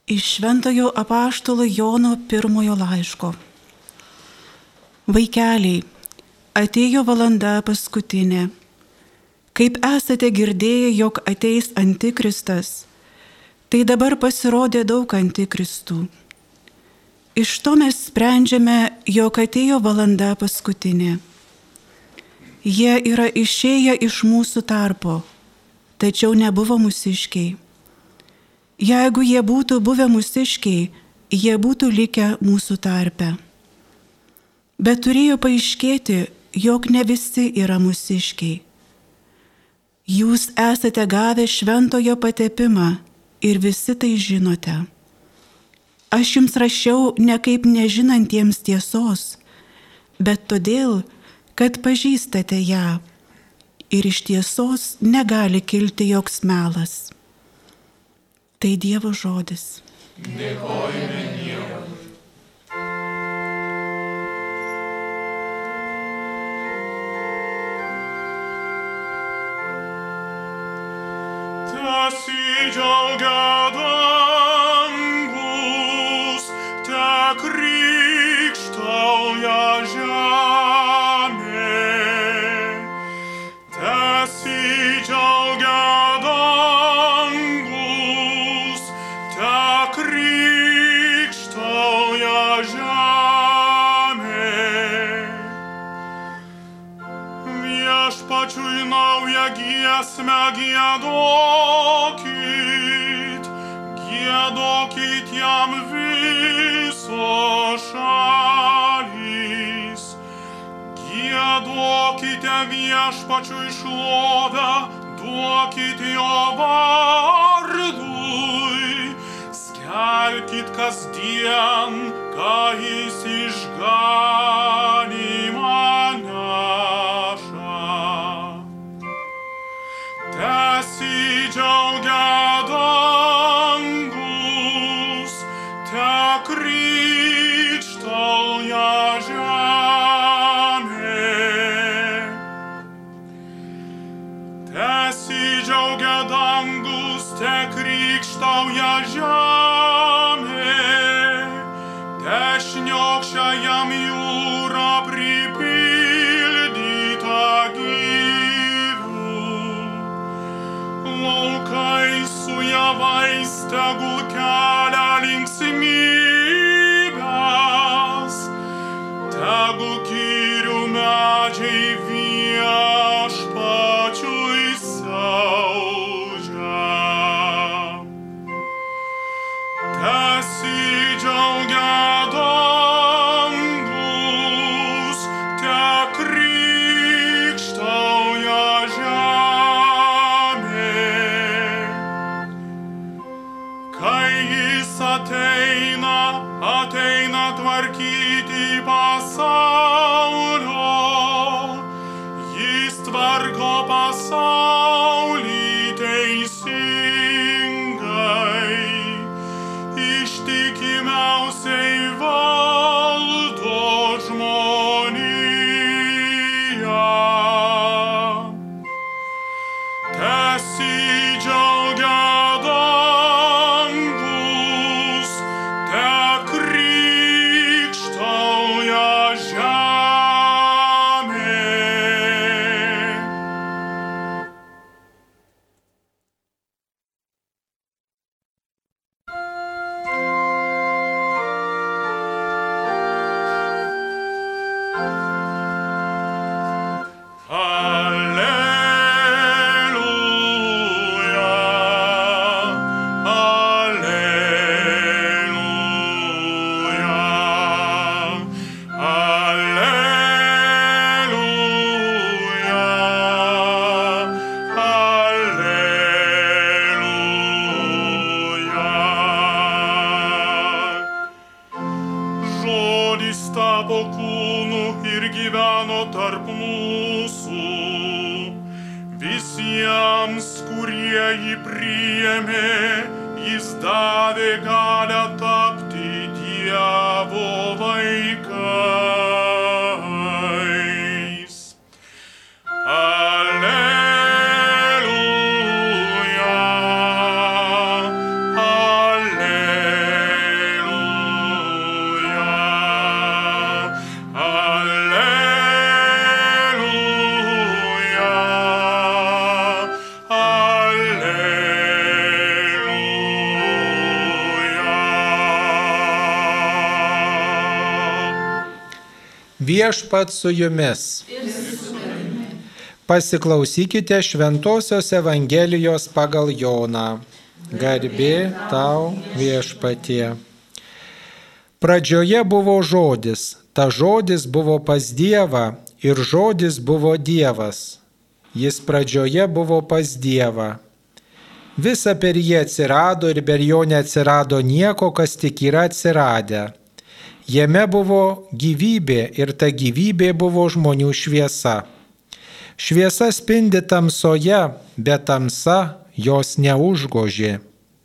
Iš Šventojo apaštalo Jono pirmojo laiško. Vaikeliai, atėjo valanda paskutinė. Kaip esate girdėję, jog ateis antikristas, tai dabar pasirodė daug antikristų. Iš to mes sprendžiame, jog atėjo valanda paskutinė. Jie yra išėję iš mūsų tarpo, tačiau nebuvo mūsiškiai. Jeigu jie būtų buvę mūsiškiai, jie būtų likę mūsų tarpe. Bet turėjo paaiškėti, jog ne visi yra mūsiškiai. Jūs esate gavę šventojo patepimą ir visi tai žinote. Aš jums rašiau ne kaip nežinantiems tiesos, bet todėl, kad pažįstate ją ir iš tiesos negali kilti joks melas. Tai Dievo žodis. Dėkojame Dievui. Tesidžiaugia dangus, tekrykštauja žemė. Tesidžiaugia dangus, tekrykštauja žemė. Viešpačiui naują giesmę giedokit, giedokit jam visos šalys. Giedokite viešpačiui šlovę, duokit jo vardui. Skelbkit kasdien, ką jis išganymą neša. Tesidžiaugia dangus, tekrykštauja žemė. Tesidžiaugia dangus, tekrykštauja žemė. Tešniokščia jam jūra pripildyta gyvių. Laukai su javais tegul kelia linksmybes, tegul girių medžiai viešpačiui siaučia. Tesidžiaugia dangus, tekrykštauja žemė. Kai jis ateina tvarkyti pasaulio, jis tvarko pasaulį teisingai, ištikimiausiai valdo žmoniją. Tesidžiaugia dangus, tekrykštauja žemė. Tapo kūnu ir gyveno tarp mūsų. Visiems, kurie jį priėmė, jis davė galią tapti Dievo vaikais. Alleluja, alleluja. Viešpats su jumis. Pasiklausykite Šventosios Evangelijos pagal Joną. Garbė tau, Viešpatie. Pradžioje buvo žodis, ta žodis buvo pas Dievą ir žodis buvo Dievas. Jis pradžioje buvo pas Dievą. Visa per jį atsirado ir per jo neatsirado nieko, kas tik yra atsiradę. Jame buvo gyvybė ir ta gyvybė buvo žmonių šviesa. Šviesa spindi tamsoje, bet tamsa jos neužgožė.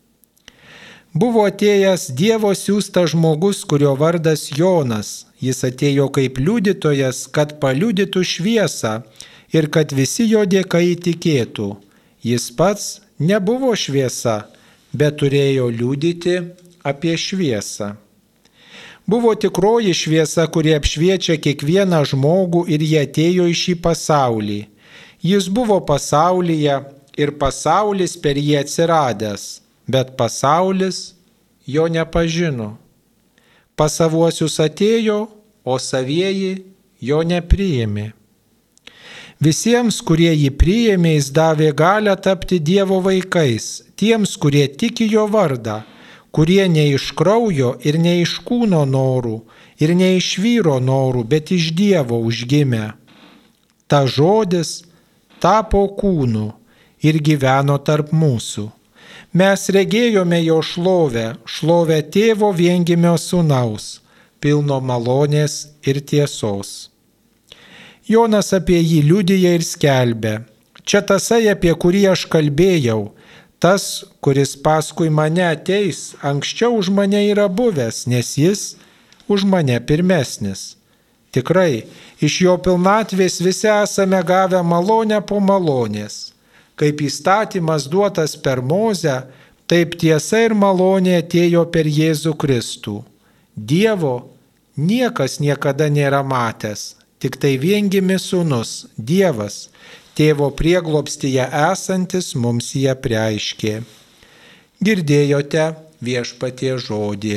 Buvo atėjęs Dievo siųstas žmogus, kurio vardas Jonas. Jis atėjo kaip liudytojas, kad paliudytų šviesą ir kad visi jo dėka įtikėtų. Jis pats nebuvo šviesa, bet turėjo liudyti apie šviesą. Buvo tikroji šviesa, kuri apšviečia kiekvieną žmogų ir jie atėjo į šį pasaulį. Jis buvo pasaulyje ir pasaulis per jį atsiradęs, bet pasaulis jo nepažino. Pas savuosius atėjo, o savieji jo nepriėmė. Visiems, kurie jį priėmė, jis davė galią tapti Dievo vaikais, tiems, kurie tiki jo vardą, kurie ne iš kraujo ir ne iš kūno norų, ir ne iš vyro norų, bet iš Dievo užgimę. Ta žodis tapo kūnu ir gyveno tarp mūsų. Mes regėjome jo šlovę, šlovę tėvo viengimio sūnaus, pilno malonės ir tiesos. Jonas apie jį liudija ir skelbia: čia tasai, apie kurį aš kalbėjau, tas, kuris paskui mane ateis, anksčiau už mane yra buvęs, nes jis už mane pirmesnis. Tikrai, iš jo pilnatvės visi esame gavę malonę po malonės. Kaip įstatymas duotas per Mozę, taip tiesa ir malonė atėjo per Jėzų Kristų. Dievo niekas niekada nėra matęs, tik tai viengimis sūnus, Dievas, Tėvo prieglobstyje esantis mums jį apreiškė. Girdėjote Viešpatie žodį.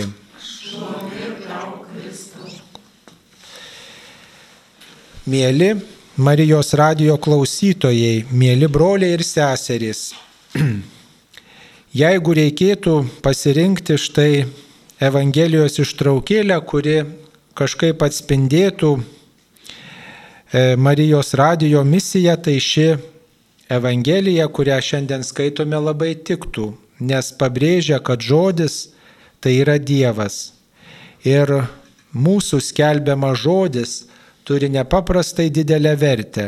Mėly Marijos radijo klausytojai, mėly broliai ir seserys, jeigu reikėtų pasirinkti štai Evangelijos ištraukėlę, kuri kažkaip atspindėtų Marijos radijo misiją, tai ši Evangelija, kurią šiandien skaitome, labai tiktų, nes pabrėžia, kad žodis tai yra Dievas. Ir mūsų skelbiamas žodis turi nepaprastai didelę vertę,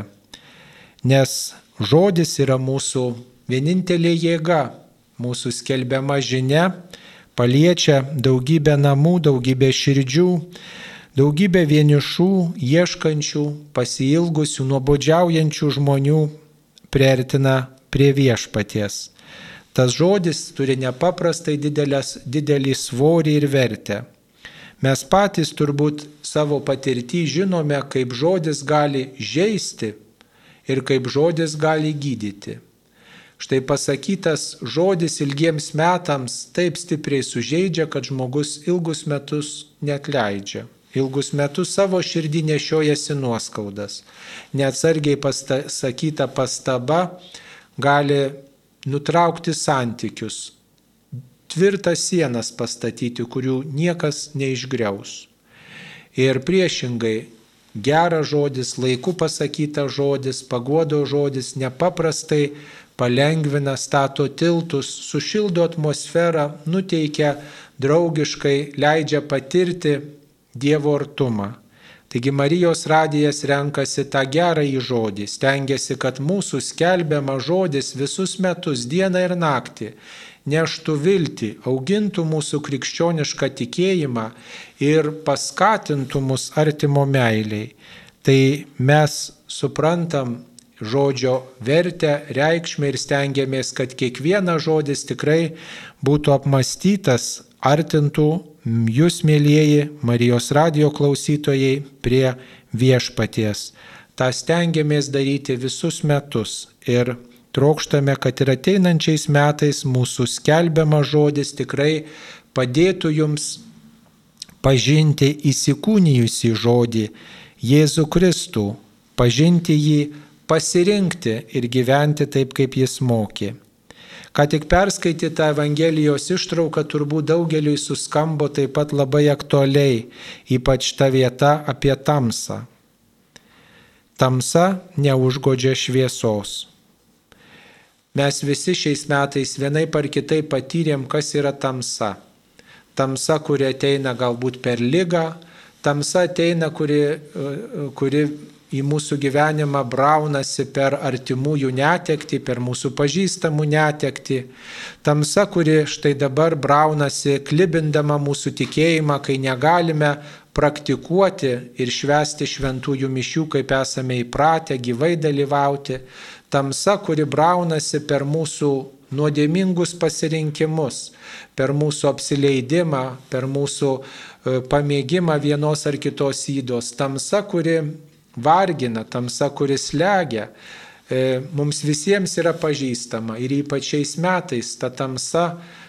nes žodis yra mūsų vienintelė jėga, mūsų skelbiama žinia paliečia daugybę namų, daugybę širdžių, daugybę vienišų, ieškančių, pasiilgusių, nuobodžiaujančių žmonių priartina prie Viešpaties. Tas žodis turi nepaprastai didelį svorį ir vertę. Mes patys turbūt savo patirtį žinome, kaip žodis gali žeisti ir kaip žodis gali gydyti. Štai pasakytas žodis ilgiems metams taip stipriai sužeidžia, kad žmogus ilgus metus neatleidžia. Ilgus metus savo širdį nešiojasi nuoskaudas. Neatsargiai pasakyta pastaba gali nutraukti santykius, tvirtas sienas pastatyti, kurių niekas neišgriaus. Ir priešingai, geras žodis, laiku pasakytas žodis, paguodo žodis nepaprastai palengvina, stato tiltus, sušildo atmosferą, nuteikia draugiškai, leidžia patirti Dievo artumą. Taigi Marijos radijas renkasi tą gerąjį žodį, stengiasi, kad mūsų skelbiamas žodis visus metus, dieną ir naktį neštų viltį, augintų mūsų krikščionišką tikėjimą ir paskatintų mus artimo meiliai. Tai mes suprantam žodžio vertę, reikšmę ir stengiamės, kad kiekvienas žodis tikrai būtų apmąstytas, artintų jūs, mėlyjeji Marijos radijo klausytojai, prie Viešpaties. Ta stengiamės daryti visus metus ir trokštame, kad ir ateinančiais metais mūsų skelbiamas žodis tikrai padėtų jums pažinti įsikūnijusį žodį, Jėzų Kristų, pažinti jį, pasirinkti ir gyventi taip, kaip jis mokė. Ką tik perskaityta Evangelijos ištrauka turbūt daugeliui suskambo taip pat labai aktualiai, ypač ta vieta apie tamsą. Tamsa neužgodžia šviesos. Mes visi šiais metais vienaip ar kitaip patyrėm, kas yra tamsa. Tamsa, kuri ateina galbūt per ligą, tamsa ateina, kuri į mūsų gyvenimą braunasi per artimųjų netektį, per mūsų pažįstamų netektį. Tamsa, kuri štai dabar braunasi, klibindama mūsų tikėjimą, kai negalime praktikuoti ir švęsti šventųjų mišių, kaip esame įpratę gyvai dalyvauti. Tamsa, kuri braunasi per mūsų nuodėmingus pasirinkimus, per mūsų apsileidimą, per mūsų pamėgimą vienos ar kitos ydos. Tamsa, kuri vargina, tamsa, kuris slegia, mums visiems yra pažįstama ir ypač šiais metais ta tamsa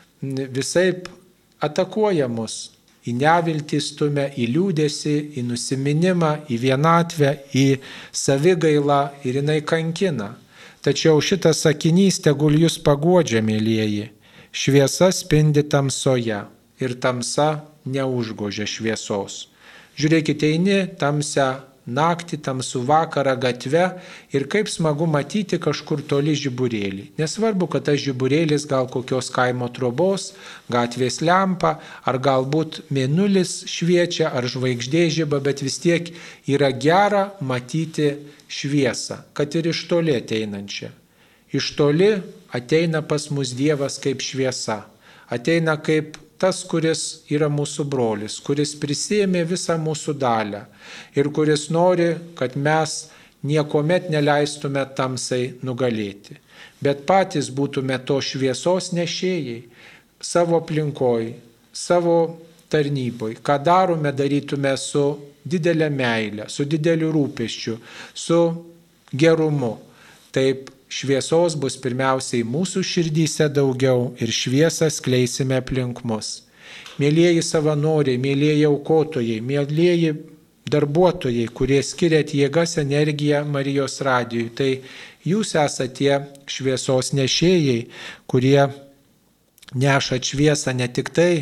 visaip atakuoja mus, į neviltį stumia, į liūdesį, į nusiminimą, į vienatvę, į savigailą ir jinai kankina. Tačiau šitas sakinys tegul jūs paguodžia, mėlyjeji, šviesa spindi tamsoje ir tamsa neužgožia šviesos. Žiūrėkite, eini tamsią naktį, tamsų vakarą gatve ir kaip smagu matyti kažkur toli žiburėlį. Nesvarbu, kad tas žiburėlis gal kokios kaimo trobos, gatvės lempa, ar galbūt mėnulis šviečia, ar žvaigždė žiba, bet vis tiek yra gera matyti šviesą, kad ir iš toli ateinančią. Iš toli ateina pas mus Dievas kaip šviesa, ateina kaip tas, kuris yra mūsų brolis, kuris prisėmė visą mūsų dalią ir kuris nori, kad mes niekuomet neleistume tamsai nugalėti, bet patys būtume to šviesos nešėjai savo aplinkoj, savo tarnyboj. Ką darome, darytume su didelė meilė, su dideliu rūpesčiu, su gerumu. Taip šviesos bus pirmiausiai mūsų širdyse daugiau ir šviesą skleisime aplink mus. Mėlieji savanoriai, mėlieji aukotojai, mėlieji darbuotojai, kurie skiriat jėgas, energiją Marijos radijui, tai jūs esate tie šviesos nešėjai, kurie nešat šviesą ne tik tai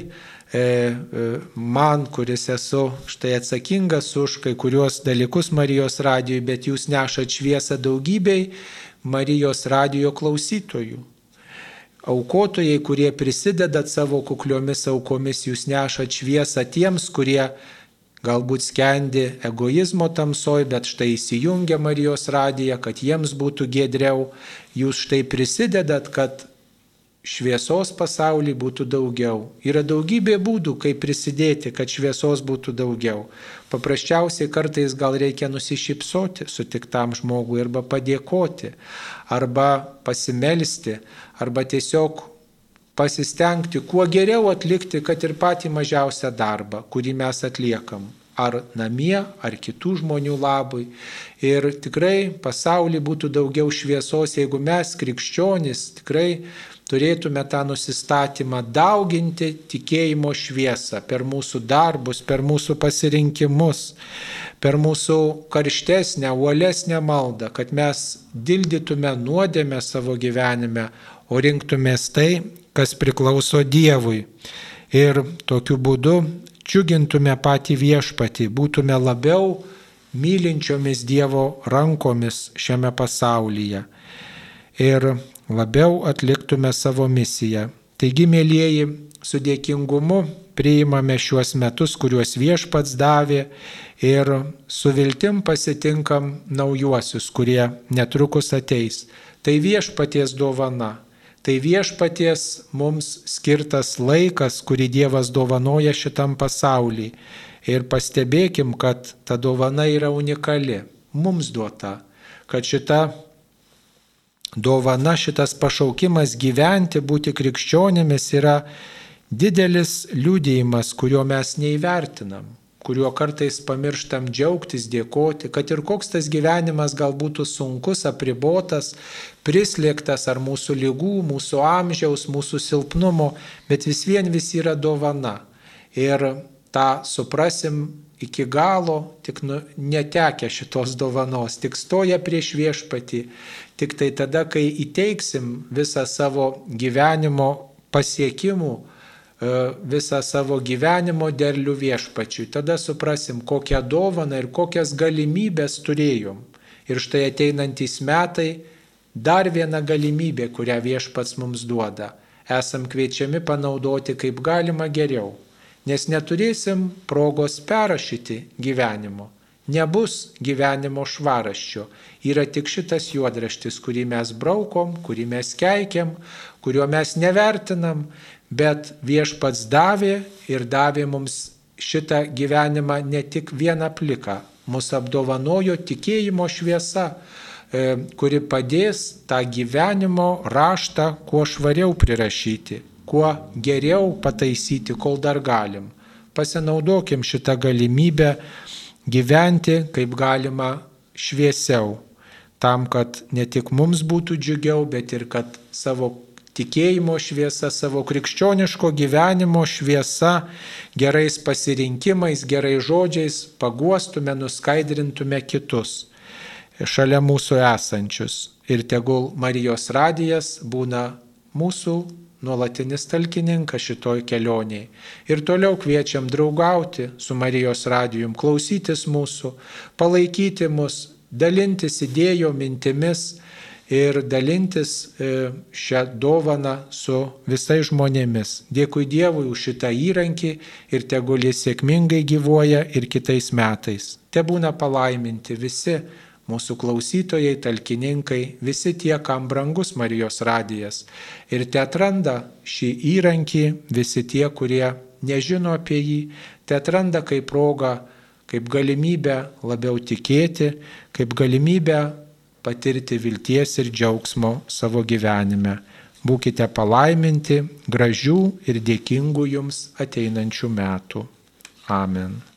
man, kuris esu štai atsakingas už kai kuriuos dalykus Marijos radijui, bet jūs nešat šviesą daugybei Marijos radijo klausytojų. Aukotojai, kurie prisidedat savo kukliomis aukomis, jūs nešat šviesą tiems, kurie galbūt skendi egoizmo tamsoj, bet štai įsijungia Marijos radiją, kad jiems būtų giedriau. Jūs štai prisidedat, kad šviesos pasaulyje būtų daugiau. Yra daugybė būdų, kaip prisidėti, kad šviesos būtų daugiau. Paprasčiausiai kartais gal reikia nusišypsoti sutiktam žmogui arba padėkoti, arba pasimelsti, arba tiesiog pasistengti kuo geriau atlikti, kad ir patį mažiausią darbą, kurį mes atliekam. Ar namie, ar kitų žmonių labui. Ir tikrai pasaulyje būtų daugiau šviesos, jeigu mes, krikščionys, tikrai turėtume tą nusistatymą dauginti tikėjimo šviesą per mūsų darbus, per mūsų pasirinkimus, per mūsų karštesnę, uolesnę maldą, kad mes dildytume nuodėmę savo gyvenime, o rinktumės tai, kas priklauso Dievui. Ir tokiu būdu džiugintume patį viešpatį, būtume labiau mylinčiomis Dievo rankomis šiame pasaulyje ir labiau atliktume savo misiją. Taigi, mėlyjeji, su dėkingumu priimame šiuos metus, kuriuos viešpats davė ir su viltim pasitinkam naujuosius, kurie netrukus ateis. Tai viešpaties dovana. Tai viešpaties mums skirtas laikas, kurį Dievas dovanoja šitam pasauliui. Ir pastebėkim, kad ta dovana yra unikali, mums duota, kad šita dovana, šitas pašaukimas gyventi, būti krikščionimis yra didelis liudijimas, kurio mes neįvertinam, kuriuo kartais pamirštam džiaugtis, dėkoti, kad ir koks tas gyvenimas gal būtų sunkus, apribotas, prislėgtas ar mūsų ligų, mūsų amžiaus, mūsų silpnumo, bet vis vien yra dovana. Ir tą suprasim iki galo, tik netekę šitos dovanos, tik stoja prieš viešpatį, tik tai tada, kai įteiksim visą savo gyvenimo pasiekimų, visą savo gyvenimo derlių viešpačiui, tada suprasim, kokią dovaną ir kokias galimybės turėjom. Ir štai ateinantys metai dar viena galimybė, kurią viešpats mums duoda. Esam kviečiami panaudoti kaip galima geriau, nes neturėsim progos perrašyti gyvenimo. Nebus gyvenimo švaraščio. Yra tik šitas juodraštis, kurį mes braukom, kurį mes keikiam, kurio mes nevertinam, bet viešpats davė ir davė mums šitą gyvenimą ne tik vieną pliką. Mūsų apdovanojo tikėjimo šviesa, kuri padės tą gyvenimo raštą kuo švariau prirašyti, kuo geriau pataisyti, kol dar galim. Pasinaudokim šitą galimybę gyventi kaip galima šviesiau, tam, kad ne tik mums būtų džiugiau, bet ir kad savo tikėjimo šviesa, savo krikščioniško gyvenimo šviesa, gerais pasirinkimais, gerais žodžiais paguostume, nuskaidrintume kitus šalia mūsų esančius. Ir tegul Marijos radijas būna mūsų nuolatinis talkininkas šitoj kelioniai. Ir toliau kviečiam draugauti su Marijos radijum, klausytis mūsų, palaikyti mus, dalintis idėjom, mintimis ir dalintis šią dovaną su visais žmonėmis. Dėkui Dievui už šitą įrankį ir tegul jis sėkmingai gyvuoja ir kitais metais. Te būna palaiminti visi mūsų klausytojai, talkininkai, visi tie, kam brangus Marijos radijas. Ir te atranda šį įrankį visi tie, kurie nežino apie jį, te atranda kaip progą, kaip galimybę labiau tikėti, kaip galimybę patirti vilties ir džiaugsmo savo gyvenime. Būkite palaiminti, gražių ir dėkingų jums ateinančių metų. Amen.